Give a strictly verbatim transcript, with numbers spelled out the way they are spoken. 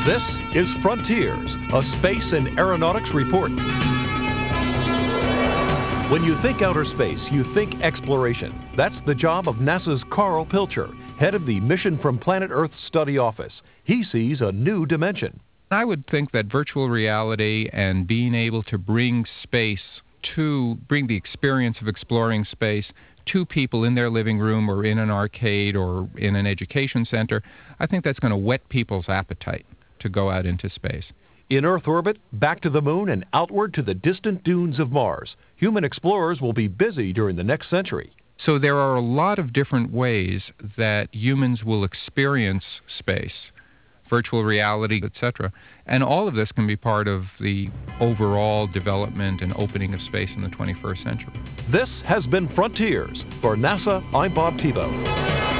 This is Frontiers, a space and aeronautics report. When you think outer space, you think exploration. That's the job of NASA's Carl Pilcher, head of the Mission from Planet Earth Study Office. He sees a new dimension. I would think that virtual reality and being able to bring space to, bring the experience of exploring space to people in their living room or in an arcade or in an education center, I think that's going to whet people's appetite to go out into space. In Earth orbit, back to the moon and outward to the distant dunes of Mars, human explorers will be busy during the next century. So there are a lot of different ways that humans will experience space, virtual reality, et cetera. And all of this can be part of the overall development and opening of space in the twenty-first century. This has been Frontiers. For NASA, I'm Bob Tebow.